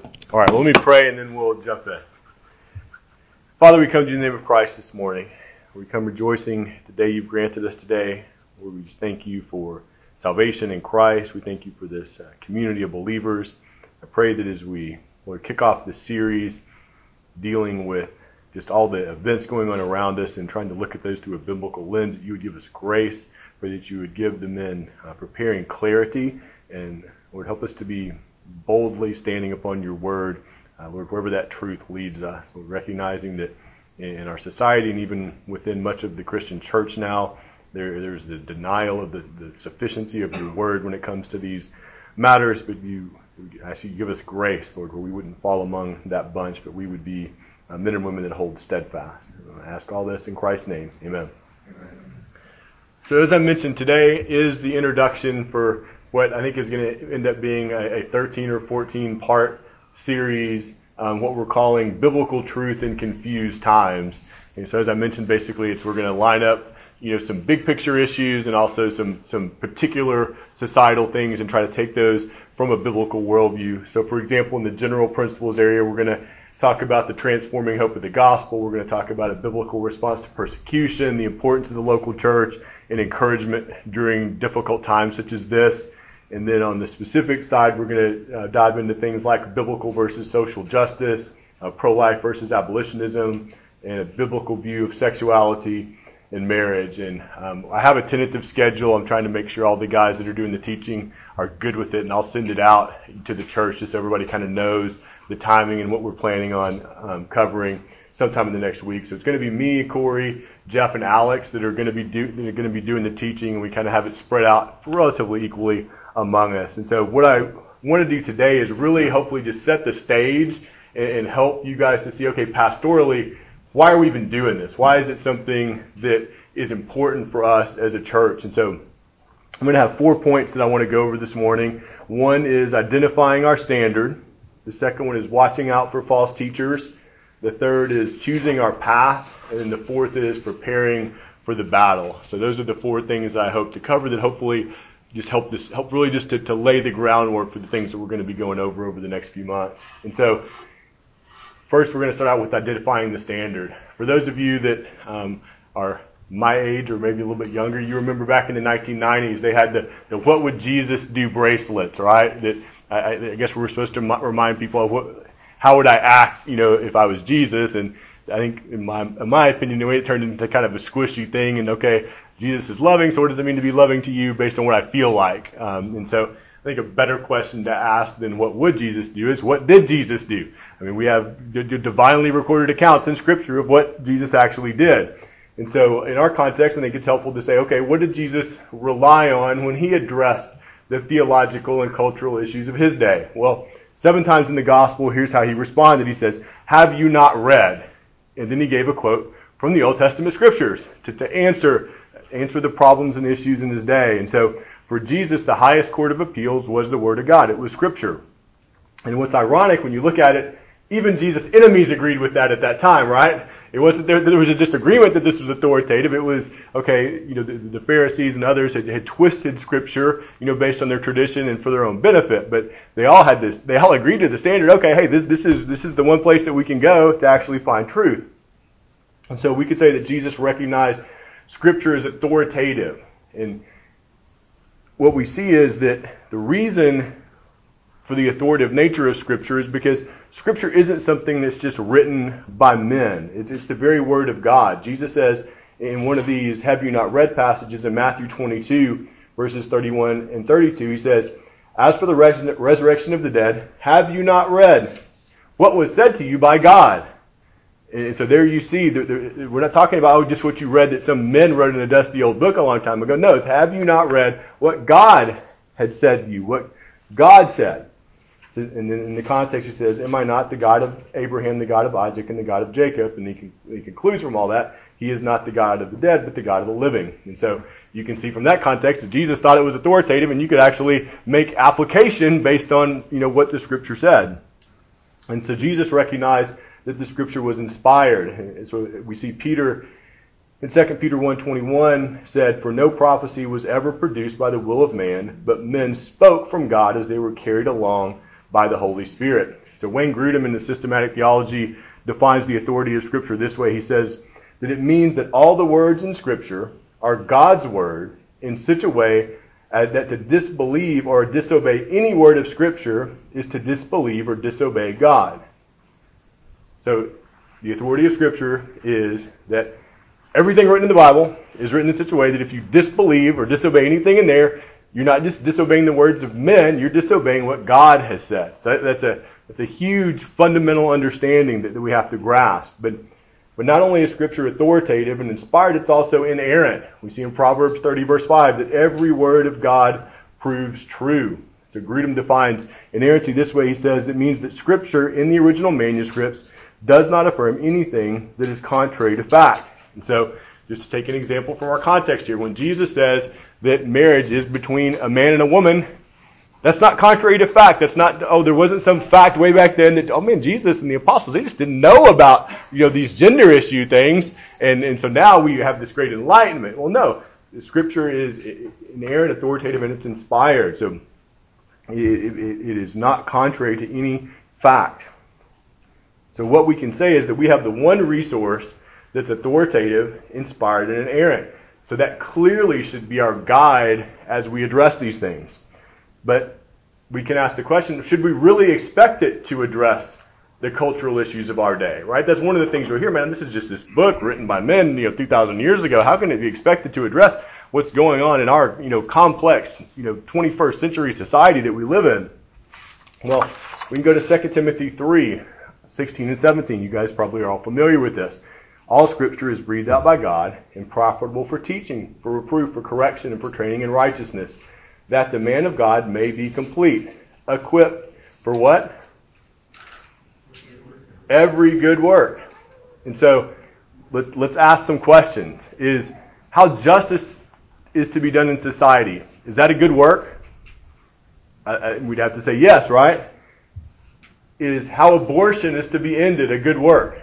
All right, well, let me pray and then we'll jump in. Father, we come to you in the name of Christ this morning. We come rejoicing the day you've granted us today. Lord, we just thank you for salvation in Christ. We thank you for this community of believers. I pray that as we, Lord, kick off this series dealing with just all the events going on around us and trying to look at those through a biblical lens, that you would give us grace, pray that you would give the men preparing clarity, and Lord, help us to be boldly standing upon your word, Lord, wherever that truth leads us. Lord, recognizing that in our society and even within much of the Christian church now, there's the denial of the sufficiency of your word when it comes to these matters, but I ask you to give us grace, Lord, where we wouldn't fall among that bunch, but we would be men and women that hold steadfast. I ask all this in Christ's name. Amen. Amen. So as I mentioned, today is the introduction for what I think is going to end up being a 13 or 14 part series, what we're calling Biblical Truth in Confused Times. And so as I mentioned, basically we're going to line up some big picture issues and also some particular societal things and try to take those from a biblical worldview. So for example, in the general principles area, we're going to talk about the transforming hope of the gospel. We're going to talk about a biblical response to persecution, the importance of the local church, and encouragement during difficult times such as this. And then on the specific side, we're going to dive into things like biblical versus social justice, pro-life versus abolitionism, and a biblical view of sexuality and marriage. And I have a tentative schedule. I'm trying to make sure all the guys that are doing the teaching are good with it, and I'll send it out to the church just so everybody kind of knows the timing and what we're planning on covering sometime in the next week. So it's going to be me, Corey, Jeff, and Alex that are going to be doing the teaching, and we kind of have it spread out relatively equally among us. And so what I want to do today is really hopefully just set the stage and help you guys to see, okay, pastorally, why are we even doing this? Why is it something that is important for us as a church? And so I'm going to have 4 points that I want to go over this morning. One is identifying our standard. The second one is watching out for false teachers. The third is choosing our path. And then the fourth is preparing for the battle. So those are the 4 things that I hope to cover that hopefully just help really just to lay the groundwork for the things that we're going to be going over the next few months. And so first we're going to start out with identifying the standard. For those of you that are my age or maybe a little bit younger, you remember back in the 1990s they had the What Would Jesus Do bracelets, right? That I guess we were supposed to remind people of how would I act, if I was Jesus. And I think in my opinion, the way it turned into kind of a squishy thing. And okay, Jesus is loving, so what does it mean to be loving to you based on what I feel like? And so I think a better question to ask than what would Jesus do is what did Jesus do? I mean, we have the divinely recorded accounts in Scripture of what Jesus actually did. And so in our context, I think it's helpful to say, okay, what did Jesus rely on when he addressed the theological and cultural issues of his day? Well, 7 times in the gospel, here's how he responded. He says, "Have you not read?" And then he gave a quote from the Old Testament Scriptures to answer the problems and issues in his day. And so for Jesus, the highest court of appeals was the Word of God. It was Scripture. And what's ironic when you look at it, even Jesus' enemies agreed with that at that time, right? It wasn't there was a disagreement that this was authoritative. It was, okay, the Pharisees and others had twisted Scripture, based on their tradition and for their own benefit. But they all agreed to the standard. Okay, hey, this is the one place that we can go to actually find truth. And so we could say that Jesus recognized Scripture is authoritative. And what we see is that the reason for the authoritative nature of Scripture is because Scripture isn't something that's just written by men. It's the very Word of God. Jesus says in one of these "Have you not read" passages in Matthew 22, verses 31 and 32, he says, "As for the resurrection of the dead, have you not read what was said to you by God?" And so there you see, we're not talking about just what you read that some men wrote in a dusty old book a long time ago. No, it's have you not read what God had said to you, what God said. So, and then in the context he says, "Am I not the God of Abraham, the God of Isaac, and the God of Jacob?" And he concludes from all that, he is not the God of the dead, but the God of the living. And so you can see from that context that Jesus thought it was authoritative, and you could actually make application based on what the Scripture said. And so Jesus recognized that the Scripture was inspired. And so we see Peter in 2 Peter 1:21 said, "For no prophecy was ever produced by the will of man, but men spoke from God as they were carried along by the Holy Spirit. So Wayne Grudem in the Systematic Theology defines the authority of Scripture this way. He says that it means that all the words in Scripture are God's word in such a way that to disbelieve or disobey any word of Scripture is to disbelieve or disobey God. So the authority of Scripture is that everything written in the Bible is written in such a way that if you disbelieve or disobey anything in there, you're not just disobeying the words of men, you're disobeying what God has said. So that's a huge fundamental understanding that we have to grasp. But not only is Scripture authoritative and inspired, it's also inerrant. We see in Proverbs 30, verse 5, that every word of God proves true. So Grudem defines inerrancy this way. He says it means that Scripture in the original manuscripts does not affirm anything that is contrary to fact. And so, just to take an example from our context here, when Jesus says that marriage is between a man and a woman, that's not contrary to fact. That's not, there wasn't some fact way back then that, Jesus and the apostles, they just didn't know about, these gender issue things. And so now we have this great enlightenment. Well, no. The Scripture is inerrant, authoritative, and it's inspired. So it is not contrary to any fact. So what we can say is that we have the one resource that's authoritative, inspired, and inerrant. So that clearly should be our guide as we address these things. But we can ask the question, should we really expect it to address the cultural issues of our day, right? That's one of the things we're here, man. This is just this book written by men, 2,000 years ago. How can it be expected to address what's going on in our, complex, 21st century society that we live in? Well, we can go to 2 Timothy 3, 16 and 17. You guys probably are all familiar with this. All Scripture is breathed out by God and profitable for teaching, for reproof, for correction, and for training in righteousness, that the man of God may be complete, equipped for what? Every good work. And so, let's ask some questions. Is how justice is to be done in society, is that a good work? We'd have to say yes, right? Is how abortion is to be ended a good work?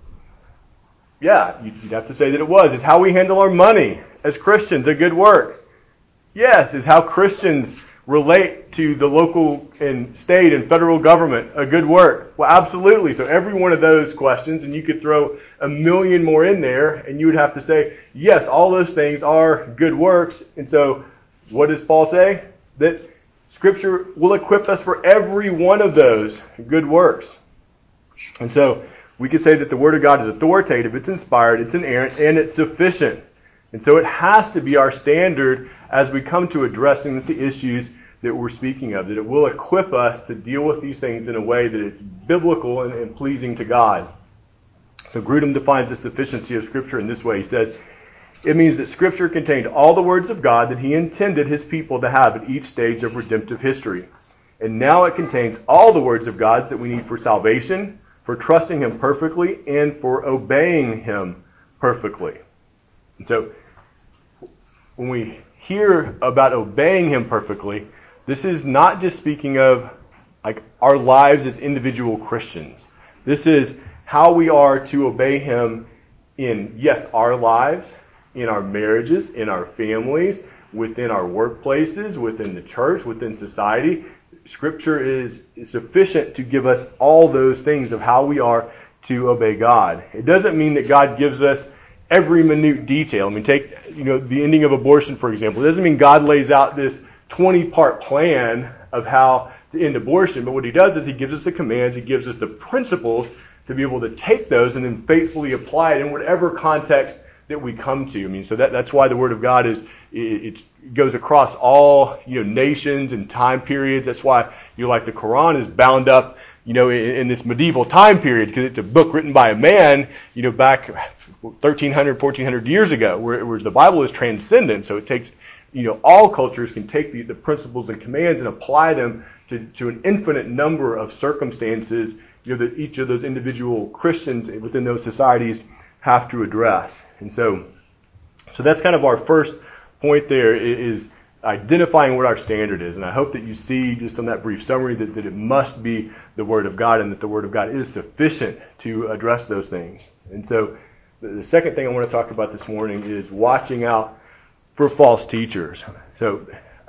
Yeah, you'd have to say that it was. Is how we handle our money as Christians a good work? Yes. Is how Christians relate to the local and state and federal government a good work? Well, absolutely. So every one of those questions, and you could throw a million more in there, and you would have to say, yes, all those things are good works. And so what does Paul say? That Scripture will equip us for every one of those good works. And so we can say that the Word of God is authoritative, it's inspired, it's inerrant, and it's sufficient. And so it has to be our standard as we come to addressing the issues that we're speaking of, that it will equip us to deal with these things in a way that it's biblical and pleasing to God. So Grudem defines the sufficiency of Scripture in this way. He says, it means that Scripture contained all the words of God that He intended His people to have at each stage of redemptive history. And now it contains all the words of God that we need for salvation, for trusting Him perfectly, and for obeying Him perfectly. And so, when we hear about obeying Him perfectly, this is not just speaking of like our lives as individual Christians. This is how we are to obey Him in, yes, our lives, in our marriages, in our families, within our workplaces, within the church, within society. Scripture is sufficient to give us all those things of how we are to obey God. It doesn't mean that God gives us every minute detail. I mean, take the ending of abortion, for example. It doesn't mean God lays out this 20-part plan of how to end abortion, but what He does is He gives us the commands, He gives us the principles to be able to take those and then faithfully apply it in whatever context that we come to. I mean, so that's why the Word of God it goes across all nations and time periods. That's why like the Quran is bound up in this medieval time period, because it's a book written by a man back 1,300, 1,400 years ago, whereas the Bible is transcendent. So it takes all cultures can take the principles and commands and apply them to an infinite number of circumstances that each of those individual Christians within those societies have to address. And so that's kind of our first point there, is identifying what our standard is. And I hope that you see just on that brief summary that it must be the Word of God, and that the Word of God is sufficient to address those things. And so the second thing I want to talk about this morning is watching out for false teachers. So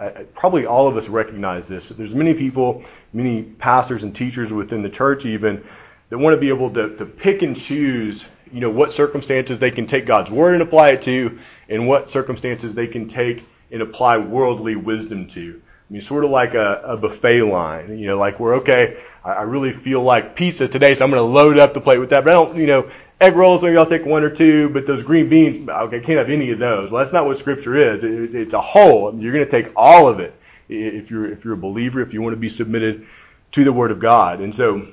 probably all of us recognize this. There's many people, many pastors and teachers within the church even, that want to be able to pick and choose, what circumstances they can take God's word and apply it to, and what circumstances they can take and apply worldly wisdom to. I mean, sort of like a buffet line, like we're okay. I really feel like pizza today, so I'm going to load up the plate with that. But I don't, egg rolls, maybe I'll take one or two, but those green beans, okay, I can't have any of those. Well, that's not what Scripture is. It's a whole. I mean, you're going to take all of it if you're a believer, if you want to be submitted to the Word of God. And so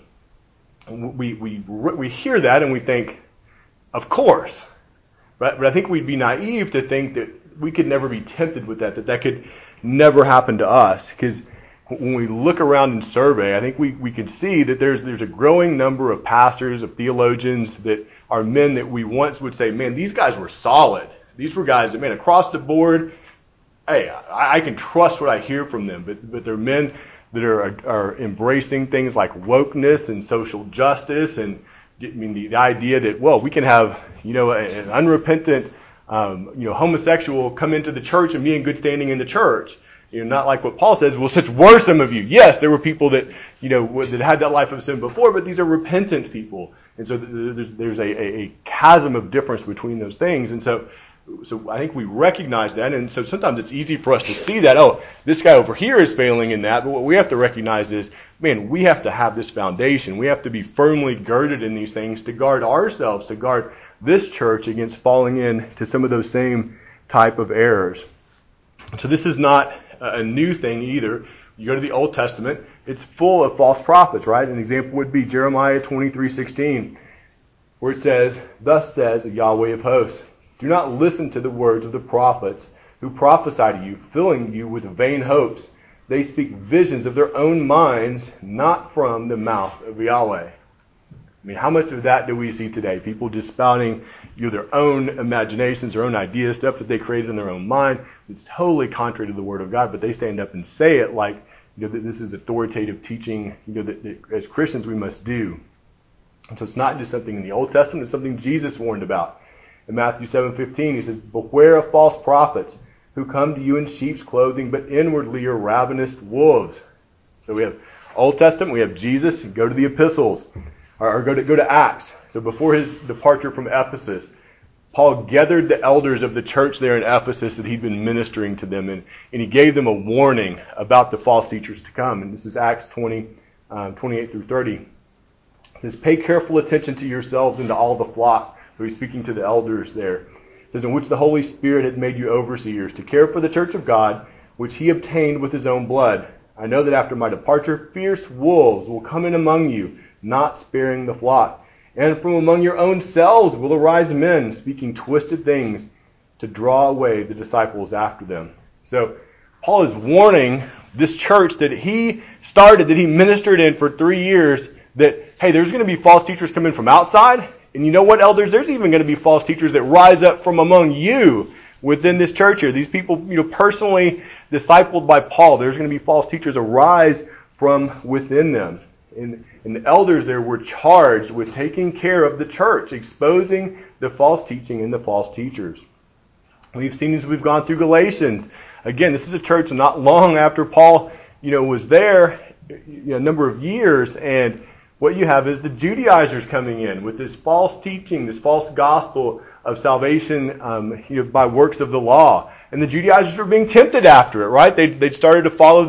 we hear that and we think, of course. But I think we'd be naive to think that we could never be tempted with that could never happen to us. Because when we look around and survey, I think we can see that there's a growing number of pastors, of theologians that are men that we once would say, man, these guys were solid. These were guys that, man, across the board, hey, I can trust what I hear from them. But they're men that are embracing things like wokeness and social justice, and the idea that, well, we can have an unrepentant homosexual come into the church and be in good standing in the church. Not like what Paul says, well, such were some of you. Yes, there were people that that had that life of sin before, but these are repentant people. And so there's a chasm of difference between those things. And so I think we recognize that. And so sometimes it's easy for us to see that, oh, this guy over here is failing in that. But what we have to recognize is, man, we have to have this foundation. We have to be firmly girded in these things to guard ourselves, to guard this church against falling into some of those same type of errors. So this is not a new thing either. You go to the Old Testament, it's full of false prophets, right? An example would be Jeremiah 23:16, where it says, "Thus says Yahweh of hosts, do not listen to the words of the prophets who prophesy to you, filling you with vain hopes. They speak visions of their own minds, not from the mouth of Yahweh." I mean, how much of that do we see today? People just spouting their own imaginations, their own ideas, stuff that they created in their own mind. It's totally contrary to the Word of God, but they stand up and say it like, that this is authoritative teaching, that as Christians we must do. And so it's not just something in the Old Testament, it's something Jesus warned about. In Matthew 7:15, he says, "Beware of false prophets who come to you in sheep's clothing, but inwardly are ravenous wolves." So we have Old Testament, we have Jesus, go to the epistles, or go to Acts. So before his departure from Ephesus, Paul gathered the elders of the church there in Ephesus that he'd been ministering to them, and he gave them a warning about the false teachers to come. And this is Acts 20, 28 through 30. It says, "Pay careful attention to yourselves and to all the flock." So he's speaking to the elders there. It says, "In which the Holy Spirit had made you overseers, to care for the church of God, which he obtained with his own blood. I know that after my departure, fierce wolves will come in among you, not sparing the flock. And from among your own selves will arise men, speaking twisted things to draw away the disciples after them." So Paul is warning this church that he started, that he ministered in for 3 years, that, hey, there's going to be false teachers coming from outside. And you know what, elders? There's even going to be false teachers that rise up from among you within this church here. These people, personally discipled by Paul, there's going to be false teachers arise from within them. And the elders there were charged with taking care of the church, exposing the false teaching and the false teachers. We've seen as we've gone through Galatians. Again, this is a church not long after Paul, was there, a number of years, and what you have is the Judaizers coming in with this false teaching, this false gospel of salvation by works of the law. And the Judaizers were being tempted after it, right? They'd started to follow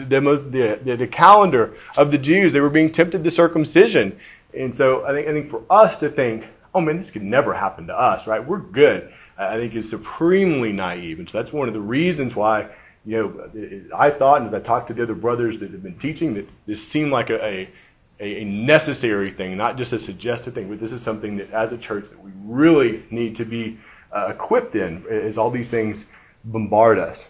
the calendar of the Jews. They were being tempted to circumcision. And so I think for us to think, oh man, this could never happen to us, right? We're good, I think is supremely naive. And so that's one of the reasons why, I thought, and as I talked to the other brothers that have been teaching, that this seemed like a necessary thing, not just a suggested thing, but this is something that as a church that we really need to be equipped in as all these things bombard us.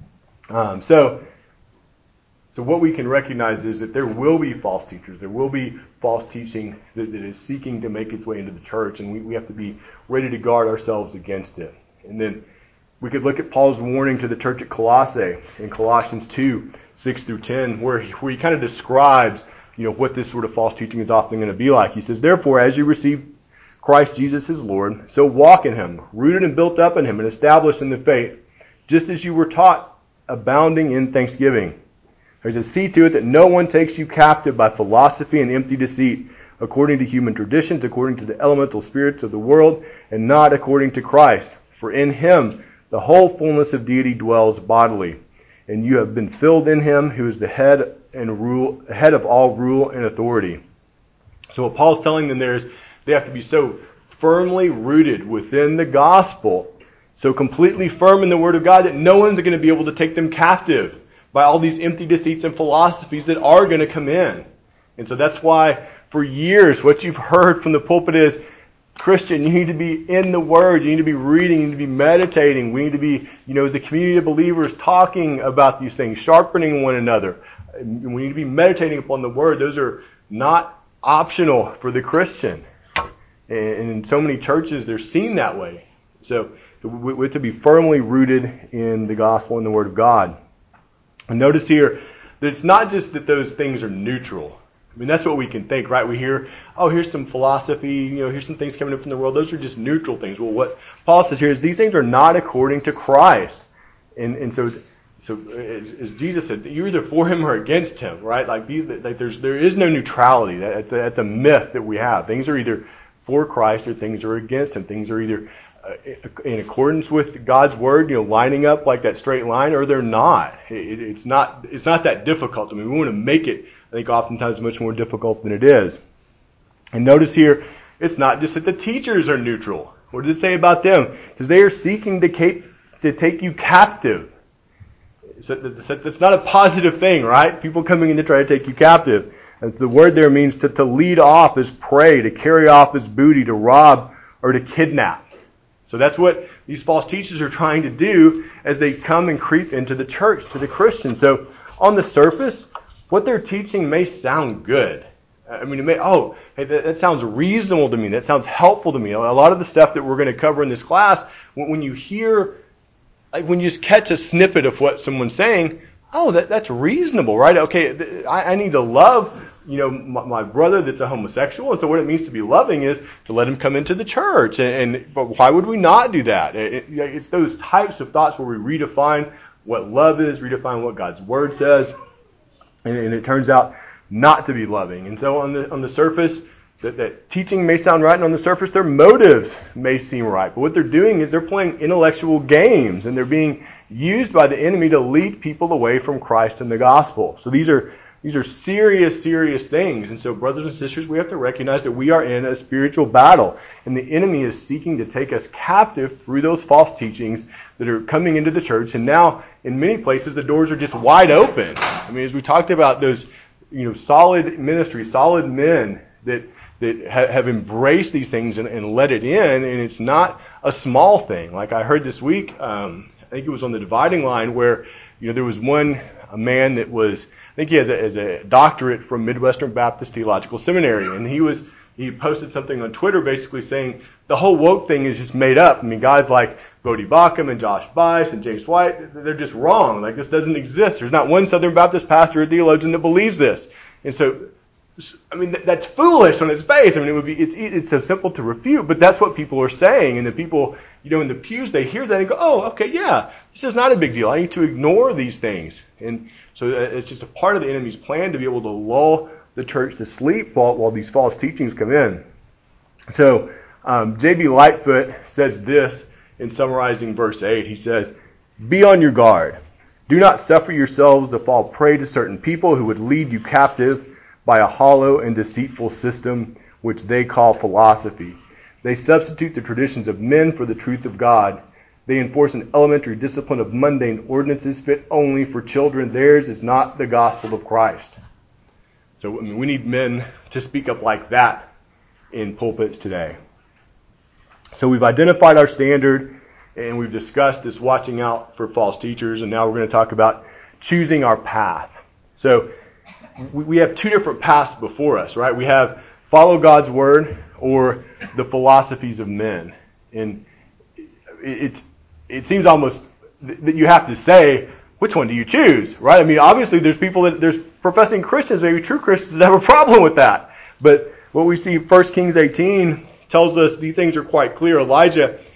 So what we can recognize is that there will be false teachers. There will be false teaching that is seeking to make its way into the church, and we have to be ready to guard ourselves against it. And then we could look at Paul's warning to the church at Colossae in Colossians 2, 6 through 10, where he kind of describes what this sort of false teaching is often going to be like. He says, "Therefore, as you receive Christ Jesus as Lord, so walk in him, rooted and built up in him, and established in the faith, just as you were taught, abounding in thanksgiving. There's a see to it that no one takes you captive by philosophy and empty deceit, according to human traditions, according to the elemental spirits of the world, and not according to Christ. For in him the whole fullness of deity dwells bodily, and you have been filled in him who is the head of all rule and authority. So what Paul's telling them there is they have to be so firmly rooted within the gospel, so completely firm in the Word of God that no one's going to be able to take them captive by all these empty deceits and philosophies that are going to come in. And so that's why for years what you've heard from the pulpit is, Christian, you need to be in the Word, you need to be reading, you need to be meditating, we need to be, as a community of believers talking about these things, sharpening one another. We need to be meditating upon the Word. Those are not optional for the Christian. And in so many churches, they're seen that way. So we have to be firmly rooted in the gospel and the Word of God. And notice here that it's not just that those things are neutral. I mean, that's what we can think, right? We hear, here's some philosophy, here's some things coming up from the world. Those are just neutral things. Well, what Paul says here is these things are not according to Christ. And so as Jesus said, you're either for him or against him, right? There is no neutrality. That's a myth that we have. Things are either for Christ or things are against him. Things are either in accordance with God's word, lining up like that straight line, or they're not. It's not that difficult. I mean, we want to make it, I think, oftentimes much more difficult than it is. And notice here, it's not just that the teachers are neutral. What does it say about them? Because they are seeking to take you captive. So that's not a positive thing, right? People coming in to try to take you captive. And the word there means to lead off as prey, to carry off as booty, to rob, or to kidnap. So that's what these false teachers are trying to do as they come and creep into the church, to the Christians. So on the surface, what they're teaching may sound good. I mean, that sounds reasonable to me. That sounds helpful to me. A lot of the stuff that we're going to cover in this class, when you hear, when you just catch a snippet of what someone's saying, that's reasonable, right? Okay, I need to love, my brother that's a homosexual, and so what it means to be loving is to let him come into the church. But why would we not do that? It's those types of thoughts where we redefine what love is, redefine what God's word says, and it turns out not to be loving. And so on the surface, that teaching may sound right, and on the surface their motives may seem right. But what they're doing is they're playing intellectual games, and they're being used by the enemy to lead people away from Christ and the gospel. So these are serious, serious things. And so, brothers and sisters, we have to recognize that we are in a spiritual battle, and the enemy is seeking to take us captive through those false teachings that are coming into the church. And now, in many places, the doors are just wide open. I mean, as we talked about those, solid ministry, solid men that have embraced these things and let it in, and it's not a small thing. Like I heard this week, I think it was on the Dividing Line, where there was a man that was, I think he has a doctorate from Midwestern Baptist Theological Seminary, and he posted something on Twitter basically saying the whole woke thing is just made up. I mean, guys like Bodie Baucham and Josh Buice and James White, they're just wrong. Like, this doesn't exist. There's not one Southern Baptist pastor or theologian that believes this. And so, I mean, that's foolish on its face. I mean, it's so simple to refute, but that's what people are saying. And the people, in the pews, they hear that and go, oh, okay, yeah, this is not a big deal. I need to ignore these things. And so it's just a part of the enemy's plan to be able to lull the church to sleep while these false teachings come in. So J.B. Lightfoot says this in summarizing verse 8. He says, "Be on your guard. Do not suffer yourselves to fall prey to certain people who would lead you captive by a hollow and deceitful system which they call philosophy. They substitute the traditions of men for the truth of God. They enforce an elementary discipline of mundane ordinances fit only for children. Theirs is not the gospel of Christ." So we need men to speak up like that in pulpits today. So we've identified our standard, and we've discussed this watching out for false teachers, and now we're going to talk about choosing our path. So we have two different paths before us, right? We have follow God's word or the philosophies of men. And it seems almost that you have to say, which one do you choose, right? I mean, obviously there's professing Christians, maybe true Christians, that have a problem with that. But what we see 1 Kings 18 tells us these things are quite clear. Elijah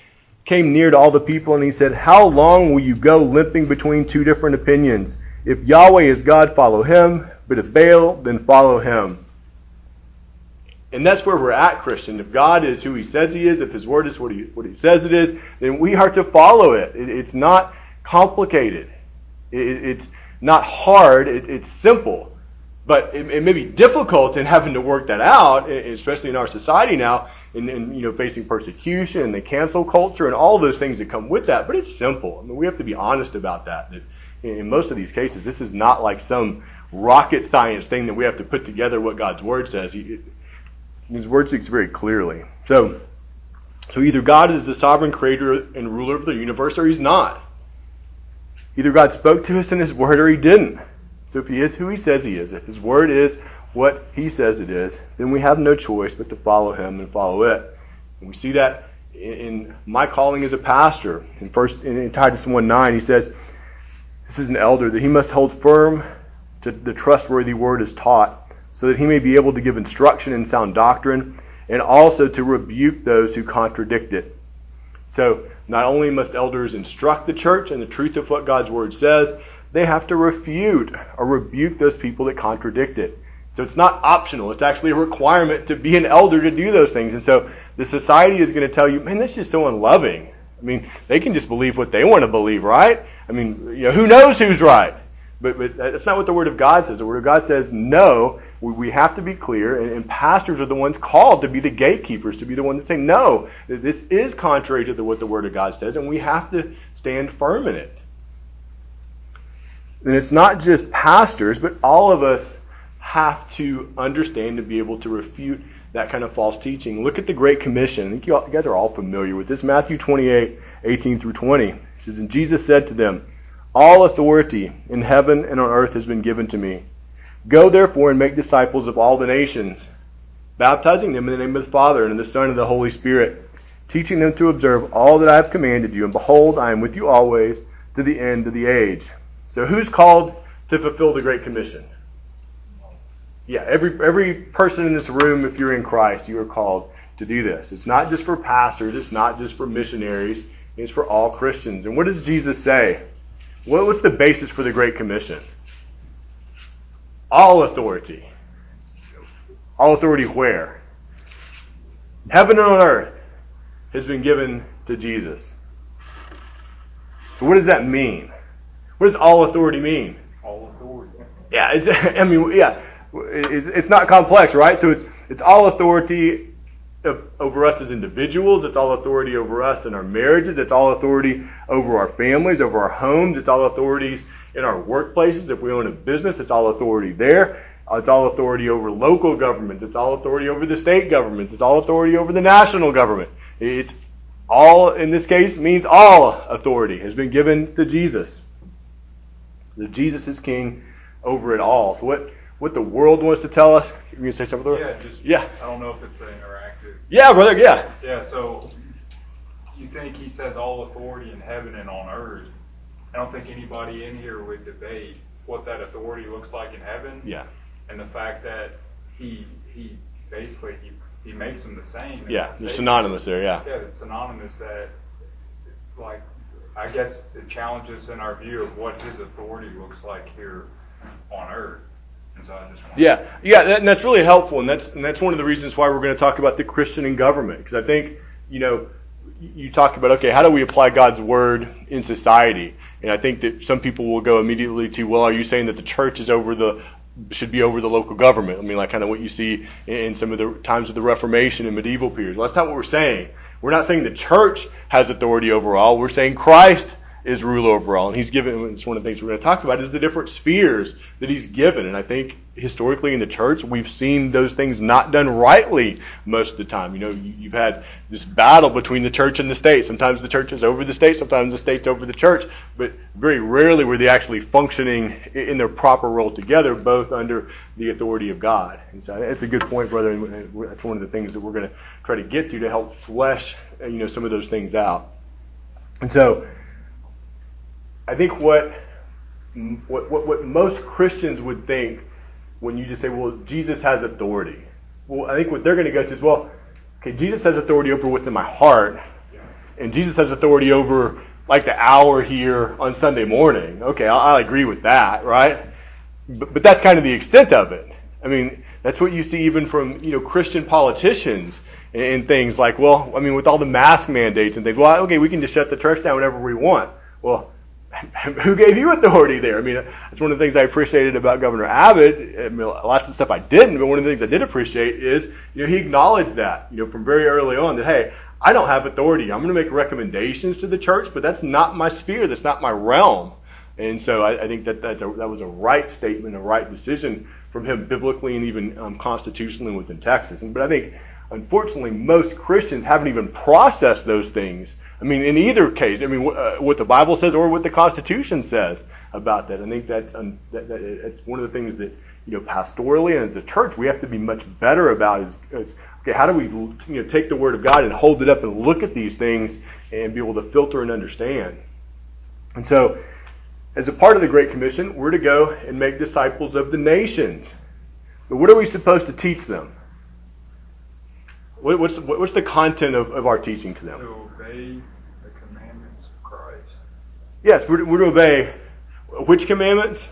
came near to all the people and he said, "How long will you go limping between two different opinions? If Yahweh is God, follow him. But if Baal, then follow him." And that's where we're at, Christian. If God is who he says he is, if his word is what he says it is, then we are to follow it. It's not complicated. It's not hard. It's simple. But it may be difficult in having to work that out, especially in our society now, and facing persecution and the cancel culture and all those things that come with that. But it's simple. I mean, we have to be honest about that. That in most of these cases, this is not like some rocket science thing that we have to put together what God's word says. His word speaks very clearly. So either God is the sovereign creator and ruler of the universe, or he's not. Either God spoke to us in his word or he didn't. So if he is who he says he is, if his word is what he says it is, then we have no choice but to follow him and follow it. And we see that in my calling as a pastor. In Titus 1:9, he says, this is an elder, that he must hold firm to the trustworthy word as taught, so that he may be able to give instruction in sound doctrine, and also to rebuke those who contradict it. So not only must elders instruct the church in the truth of what God's word says, they have to refute or rebuke those people that contradict it. So it's not optional. It's actually a requirement to be an elder to do those things. And so the society is going to tell you, man, that's just so unloving. I mean, they can just believe what they want to believe, right? I mean, who knows who's right? But that's not what the Word of God says. The Word of God says, no, we have to be clear, and pastors are the ones called to be the gatekeepers, to be the ones that say, no, this is contrary to what the Word of God says, and we have to stand firm in it. And it's not just pastors, but all of us have to understand and be able to refute that kind of false teaching. Look at the Great Commission. I think you guys are all familiar with this. Matthew 28:18 through 20. It says, and Jesus said to them, all authority in heaven and on earth has been given to me. Go therefore and make disciples of all the nations, baptizing them in the name of the Father and of the Son and of the Holy Spirit, teaching them to observe all that I have commanded you. And behold, I am with you always to the end of the age. So who's called to fulfill the Great Commission? Yeah, every person in this room, if you're in Christ, you are called to do this. It's not just for pastors. It's not just for missionaries. It's for all Christians. And what does Jesus say? What's the basis for the Great Commission? All authority. All authority where? Heaven and on earth has been given to Jesus. So what does that mean? What does all authority mean? All authority. Yeah, it's not complex, right? So it's all authority over us as individuals. It's all authority over us in our marriages. It's all authority over our families, over our homes. It's all authorities in our workplaces. If we own a business, it's all authority there. It's all authority over local government. It's all authority over the state government. It's all authority over the national government. It's all, in this case, means all authority has been given to Jesus. That Jesus is king over it all. So what the world wants to tell us. You're going to say something? Yeah. I don't know if it's interactive. Yeah, brother. Yeah. Yeah. So you think he says all authority in heaven and on earth? I don't think anybody in here would debate what that authority looks like in heaven. Yeah. And the fact that he basically he makes them the same. Yeah. They're synonymous there. Yeah. Yeah. It's synonymous. That, like, I guess it challenges in our view of what his authority looks like here on earth. And so I just and that's really helpful, and that's one of the reasons why we're going to talk about the Christian in government, because I think you talk about, okay, how do we apply God's word in society? And I think that some people will go immediately to, well, are you saying that the church should be over the local government? I mean, like kind of what you see in some of the times of the Reformation and medieval periods. Well, that's not what we're saying. We're not saying the church has authority over all. We're saying Christ is ruler over all. And he's given, it's one of the things we're going to talk about, is the different spheres that he's given. And I think historically in the church, we've seen those things not done rightly most of the time. You've had this battle between the church and the state. Sometimes the church is over the state, sometimes the state's over the church, but very rarely were they actually functioning in their proper role together, both under the authority of God. And so that's a good point, brother, and that's one of the things that we're going to try to get to help flesh some of those things out. And so I think what most Christians would think when you just say, well, Jesus has authority. Well, I think what they're going to go to is, well, okay, Jesus has authority over what's in my heart, and Jesus has authority over like the hour here on Sunday morning. Okay, I'll agree with that, right? But that's kind of the extent of it. I mean, that's what you see even from, Christian politicians and things like, well, I mean, with all the mask mandates and things, well, okay, we can just shut the church down whenever we want. Well, who gave you authority there? I mean, that's one of the things I appreciated about Governor Abbott. I mean, lots of stuff I didn't, but one of the things I did appreciate is, he acknowledged that, from very early on that, hey, I don't have authority. I'm going to make recommendations to the church, but that's not my sphere. That's not my realm. And so I think that was a right statement, a right decision from him biblically and even constitutionally within Texas. But I think, unfortunately, most Christians haven't even processed those things. I mean, in either case, what the Bible says or what the Constitution says about that. I think that's it's one of the things that, pastorally and as a church, we have to be much better about is okay, how do we, take the Word of God and hold it up and look at these things and be able to filter and understand. And so, as a part of the Great Commission, we're to go and make disciples of the nations. But what are we supposed to teach them? What's the content of our teaching to them? To obey the commandments of Christ. Yes, we're to obey which commandments?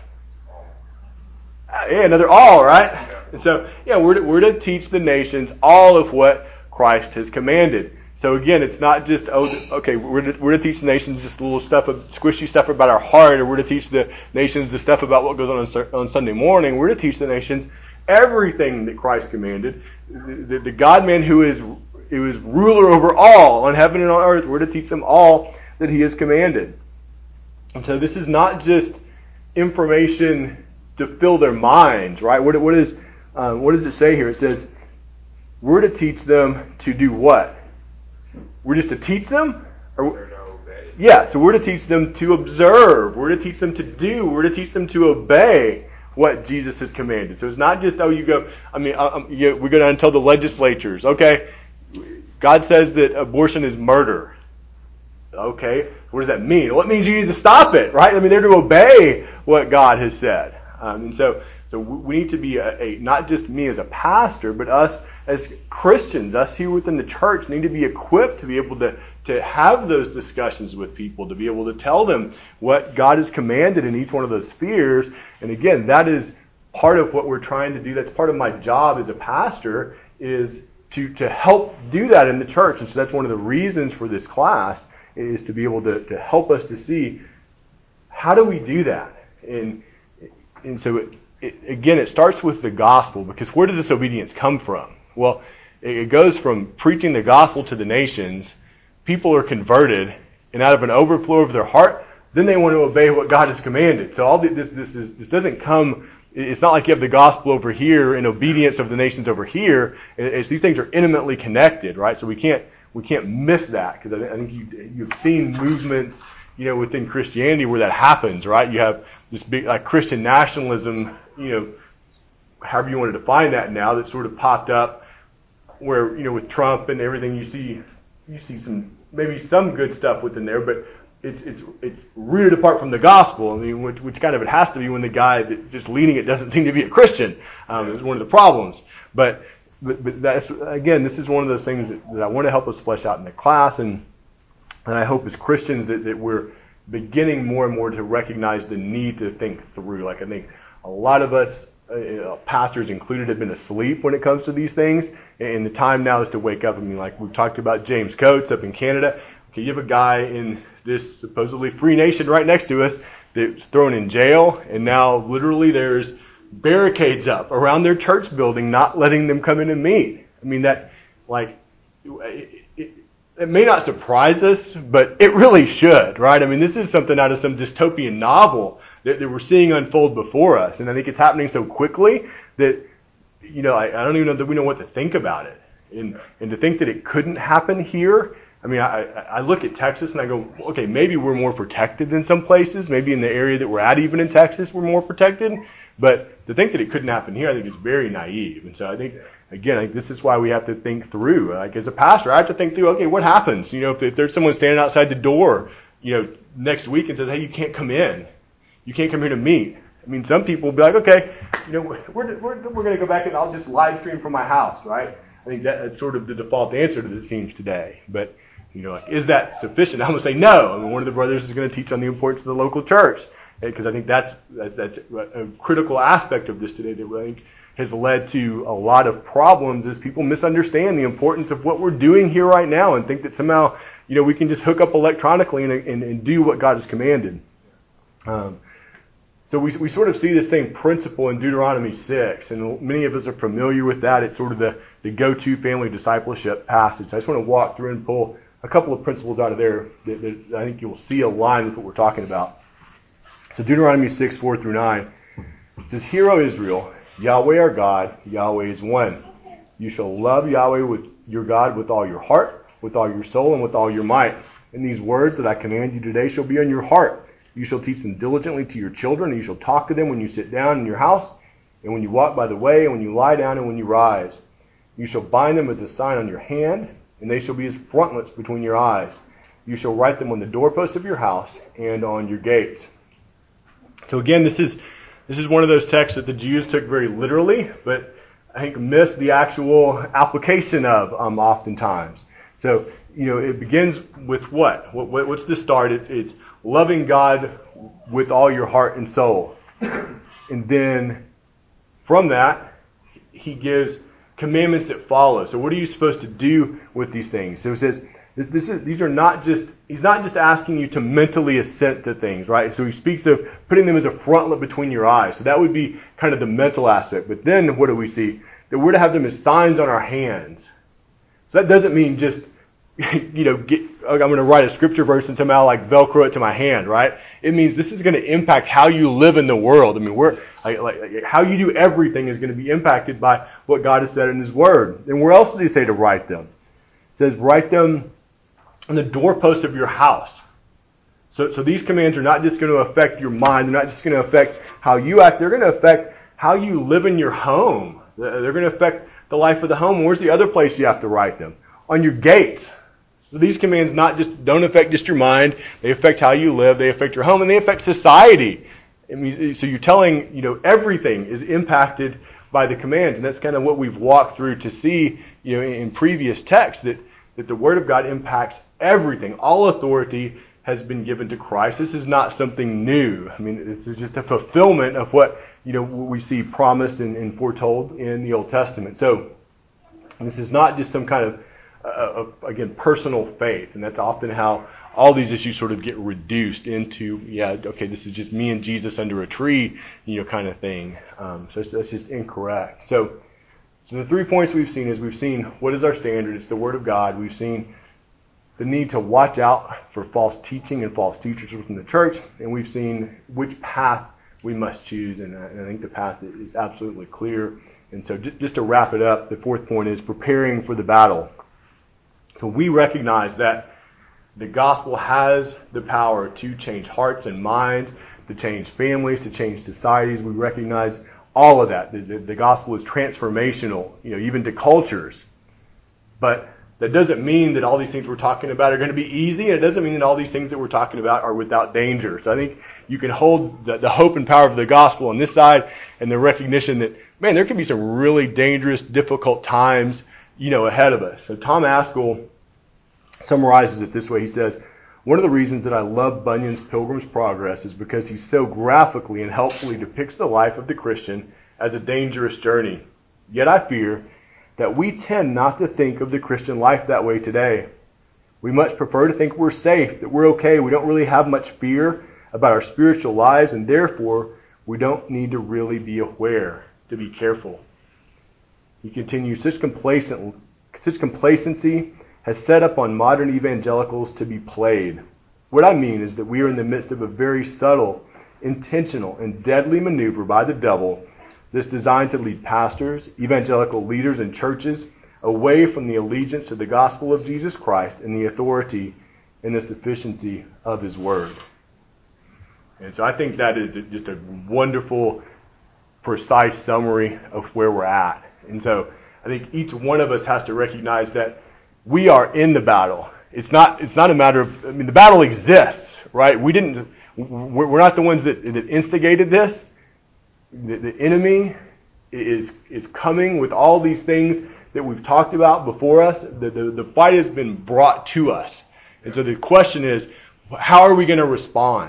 Yeah, they're all, right? Yeah. And so, we're to teach the nations all of what Christ has commanded. So again, it's not just, we're to teach the nations just a little stuff, squishy stuff about our heart, or we're to teach the nations the stuff about what goes on Sunday morning. We're to teach the nations everything that Christ commanded. The God-man who is ruler over all on heaven and on earth, we're to teach them all that he has commanded. And so this is not just information to fill their minds, right? What does it say here? It says, we're to teach them to do what? We're just to teach them? They're to obey. Yeah, so we're to teach them to observe. We're to teach them to do. We're to teach them to obey what Jesus has commanded. So it's not just, we go down and tell the legislatures, okay, God says that abortion is murder. Okay, what does that mean? Well, it means you need to stop it, right? I mean, they're to obey what God has said. And so we need to be not just me as a pastor, but us as Christians, us here within the church, need to be equipped to be able to have those discussions with people, to be able to tell them what God has commanded in each one of those spheres. And again, that is part of what we're trying to do. That's part of my job as a pastor, is to help do that in the church. And so that's one of the reasons for this class, is to be able to help us to see, how do we do that? And so it starts with the gospel, because where does this obedience come from? Well, it goes from preaching the gospel to the nations. People are converted, and out of an overflow of their heart, then they want to obey what God has commanded. So all this doesn't come. It's not like you have the gospel over here and obedience of the nations over here. These things are intimately connected, right? So we can't miss that, because I think you've seen movements, within Christianity where that happens, right? You have this big Christian nationalism, however you want to define that now, that sort of popped up, where with Trump and everything, you see maybe some good stuff within there, but it's rooted apart from the gospel. I mean, which kind of it has to be when the guy that just leading it doesn't seem to be a Christian. Is one of the problems. But that's, again, this is one of those things that I want to help us flesh out in the class, and I hope as Christians that we're beginning more and more to recognize the need to think through. I think a lot of us, pastors included, have been asleep when it comes to these things, and the time now is to wake up. I mean, like we've talked about James Coates up in Canada. Okay, you have a guy in this supposedly free nation right next to us that's thrown in jail, and now literally there's barricades up around their church building, not letting them come in and meet. I mean, that, it may not surprise us, but it really should, right? I mean, this is something out of some dystopian novel that we're seeing unfold before us. And I think it's happening so quickly that, I don't even know that we know what to think about it. And to think that it couldn't happen here, I mean, I look at Texas and I go, okay, maybe we're more protected than some places. Maybe in the area that we're at, even in Texas, we're more protected. But to think that it couldn't happen here, I think is very naive. And so I think, again, this is why we have to think through. As a pastor, I have to think through, okay, what happens? If there's someone standing outside the door, next week and says, hey, you can't come in. You can't come here to meet. I mean, some people will be like, okay, we're going to go back and I'll just live stream from my house, right? I think that's sort of the default answer that it seems today. But Like, is that sufficient? I'm going to say no. I mean, one of the brothers is going to teach on the importance of the local church, because I think that's a critical aspect of this today that I think has led to a lot of problems, is people misunderstand the importance of what we're doing here right now and think that somehow, we can just hook up electronically and do what God has commanded. So we sort of see this same principle in Deuteronomy 6, and many of us are familiar with that. It's sort of the go-to family discipleship passage. I just want to walk through and pull a couple of principles out of there that I think you'll see align with what we're talking about. So Deuteronomy 6, 4 through 9, it says, "Hear, O Israel, Yahweh our God, Yahweh is one. You shall love Yahweh with your God with all your heart, with all your soul, and with all your might. And these words that I command you today shall be on your heart. You shall teach them diligently to your children, and you shall talk to them when you sit down in your house, and when you walk by the way, and when you lie down, and when you rise. You shall bind them as a sign on your hand, and they shall be as frontlets between your eyes. You shall write them on the doorposts of your house and on your gates." So again, this is one of those texts that the Jews took very literally, but I think missed the actual application of oftentimes. So, it begins with what? What's the start? It's loving God with all your heart and soul. And then from that, he gives commandments that follow. So what are you supposed to do with these things? So it says, these are not just, he's not just asking you to mentally assent to things, right? So he speaks of putting them as a frontlet between your eyes. So that would be kind of the mental aspect. But then what do we see? That we're to have them as signs on our hands. So that doesn't mean just, I'm going to write a scripture verse and somehow like Velcro it to my hand, right? It means this is going to impact how you live in the world. I mean, how you do everything is going to be impacted by what God has said in His Word. And where else does He say to write them? It says, write them on the doorposts of your house. So these commands are not just going to affect your mind. They're not just going to affect how you act. They're going to affect how you live in your home. They're going to affect the life of the home. Where's the other place you have to write them? On your gates. So these commands don't affect just your mind. They affect how you live. They affect your home, and they affect society. I mean, so you're telling, everything is impacted by the commands, and that's kind of what we've walked through to see, in previous texts that the Word of God impacts everything. All authority has been given to Christ. This is not something new. I mean, this is just a fulfillment of what we see promised and foretold in the Old Testament. So this is not just some kind of again, personal faith. And that's often how all these issues sort of get reduced into, this is just me and Jesus under a tree, kind of thing. So that's just incorrect. So the 3 points we've seen is we've seen what is our standard. It's the Word of God. We've seen the need to watch out for false teaching and false teachers within the church. And we've seen which path we must choose. And I think the path is absolutely clear. And so just to wrap it up, the 4th point is preparing for the battle. So we recognize that the gospel has the power to change hearts and minds, to change families, to change societies. We recognize all of that. The gospel is transformational, even to cultures. But that doesn't mean that all these things we're talking about are going to be easy, and it doesn't mean that all these things that we're talking about are without danger. So I think you can hold the hope and power of the gospel on this side and the recognition that, man, there can be some really dangerous, difficult times ahead of us. So Tom Ascol summarizes it this way. He says, "One of the reasons that I love Bunyan's Pilgrim's Progress is because he so graphically and helpfully depicts the life of the Christian as a dangerous journey. Yet I fear that we tend not to think of the Christian life that way today. We much prefer to think we're safe, that we're okay, we don't really have much fear about our spiritual lives, and therefore we don't need to really be aware, to be careful." He continues, such complacency has set up on modern evangelicals to be played. What I mean is that we are in the midst of a very subtle, intentional, and deadly maneuver by the devil that's designed to lead pastors, evangelical leaders, and churches away from the allegiance to the gospel of Jesus Christ and the authority and the sufficiency of His Word. And so I think that is just a wonderful, precise summary of where we're at. And so I think each one of us has to recognize that we are in the battle. It's not a matter of, the battle exists, right? We're not the ones that instigated this. The enemy is coming with all these things that we've talked about before us. The fight has been brought to us. And so the question is, how are we going to respond?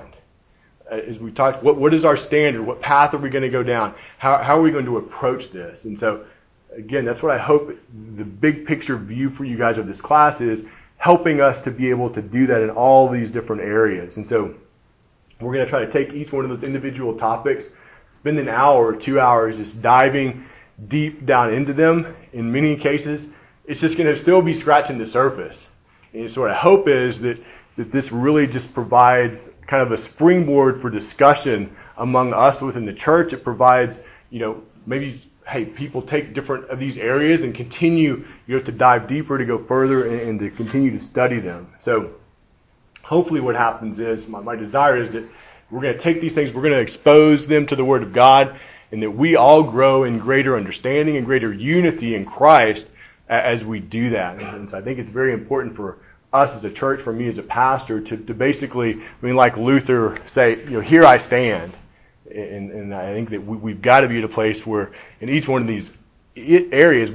As we talked, what is our standard? What path are we going to go down? How are we going to approach this? And so, again, that's what I hope the big picture view for you guys of this class is, helping us to be able to do that in all these different areas. And so we're going to try to take each one of those individual topics, spend an hour or 2 hours just diving deep down into them. In many cases, it's just going to still be scratching the surface. And so what I hope is that this really just provides kind of a springboard for discussion among us within the church. It provides, maybe, hey, people take different of these areas and continue, to dive deeper, to go further, and to continue to study them. So hopefully what happens is, my desire is that we're going to take these things, we're going to expose them to the Word of God, and that we all grow in greater understanding and greater unity in Christ as we do that. And so I think it's very important for us as a church, for me as a pastor, to basically, like Luther, say, here I stand. And I think that we've got to be at a place where in each one of these areas,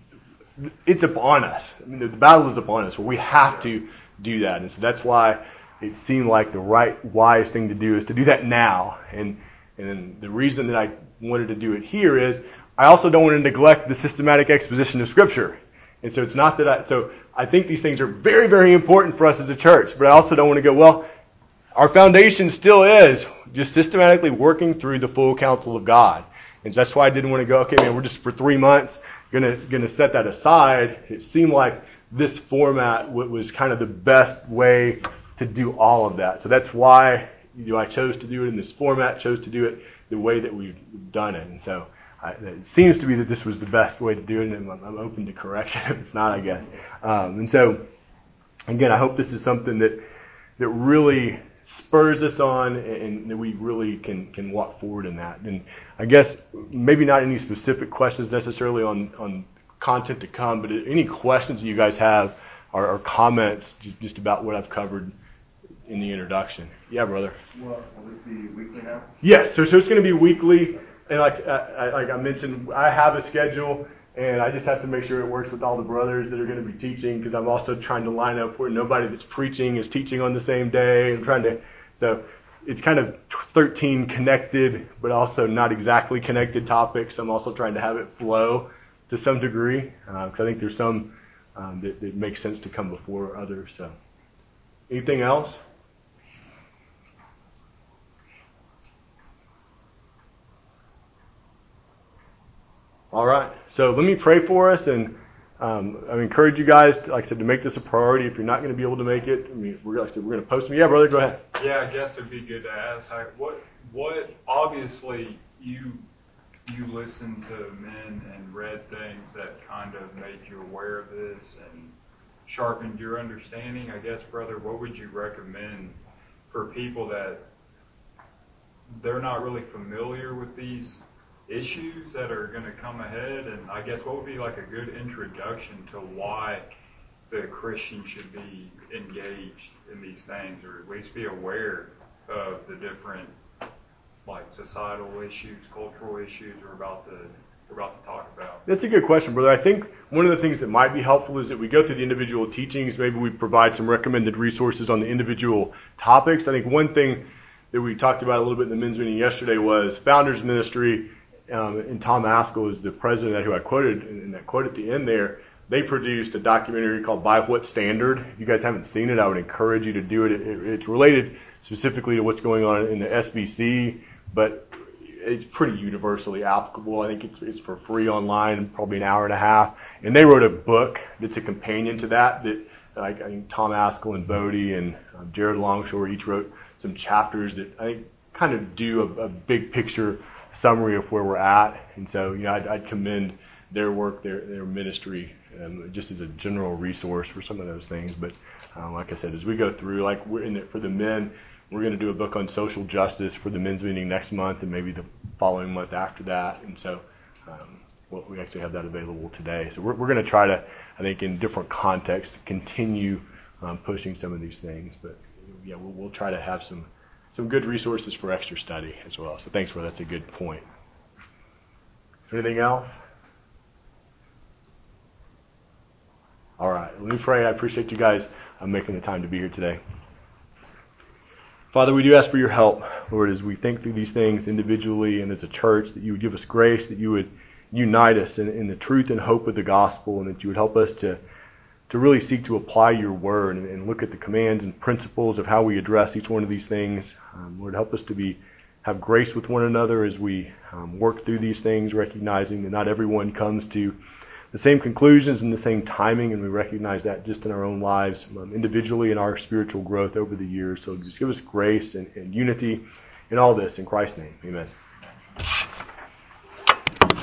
it's upon us. The battle is upon us, where we have to do that. And so that's why it seemed like the right, wise thing to do is to do that now. And the reason that I wanted to do it here is I also don't want to neglect the systematic exposition of Scripture. And so it's not that I think these things are very, very important for us as a church, but I also don't want to go, our foundation still is just systematically working through the full counsel of God. And that's why I didn't want to go, okay, man, we're just for 3 months gonna set that aside. It seemed like this format was kind of the best way to do all of that. So that's why I chose to do it in this format, chose to do it the way that we've done it. And so it seems to be that this was the best way to do it, and I'm open to correction if it's not, I guess. And so, again, I hope this is something that really spurs us on, and that we really can walk forward in that. And I guess maybe not any specific questions necessarily on content to come, but any questions that you guys have or comments just about what I've covered in the introduction. Yeah, brother. Well, will this be weekly now? Yes, so it's going to be weekly. And like I mentioned, I have a schedule, and I just have to make sure it works with all the brothers that are going to be teaching, because I'm also trying to line up where nobody that's preaching is teaching on the same day. So it's kind of 13 connected, but also not exactly connected topics. I'm also trying to have it flow to some degree, because I think there's some that makes sense to come before others. So, anything else? All right. So let me pray for us, and I encourage you guys, like I said, to make this a priority. If you're not going to be able to make it, we're going to post them. Yeah, brother, go ahead. Yeah, I guess it'd be good to ask. What obviously you listened to men and read things that kind of made you aware of this and sharpened your understanding. I guess, brother, what would you recommend for people that they're not really familiar with these issues that are going to come ahead? And I guess what would be like a good introduction to why the Christian should be engaged in these things, or at least be aware of the different societal issues, cultural issues we're about to talk about? That's a good question, brother. I think one of the things that might be helpful is that we go through the individual teachings. Maybe we provide some recommended resources on the individual topics. I think one thing that we talked about a little bit in the men's meeting yesterday was Founders Ministry, and Tom Askell is the president who I quoted in that quote at the end there. They produced a documentary called By What Standard? If you guys haven't seen it, I would encourage you to do it. It's related specifically to what's going on in the SBC, but it's pretty universally applicable. I think it's for free online, probably an hour and a half. And they wrote a book that's a companion to that I think Tom Askell and Bodie and Jared Longshore each wrote some chapters that I think kind of do a big picture summary of where we're at. And so, I'd commend their work, their ministry, just as a general resource for some of those things. But like I said, as we go through, we're in it for the men, we're going to do a book on social justice for the men's meeting next month, and maybe the following month after that. And so we actually have that available today. So we're going to try to, I think, in different contexts, continue pushing some of these things. But yeah, we'll try to have some good resources for extra study as well. So thanks, that's a good point. Is there anything else? All right, let me pray. I appreciate you guys making the time to be here today. Father, we do ask for your help, Lord, as we think through these things individually and as a church, that you would give us grace, that you would unite us in the truth and hope of the gospel, and that you would help us to really seek to apply your word and look at the commands and principles of how we address each one of these things. Lord, help us to have grace with one another as we work through these things, recognizing that not everyone comes to the same conclusions and the same timing, and we recognize that just in our own lives, individually in our spiritual growth over the years. So just give us grace and unity in all this. In Christ's name, amen.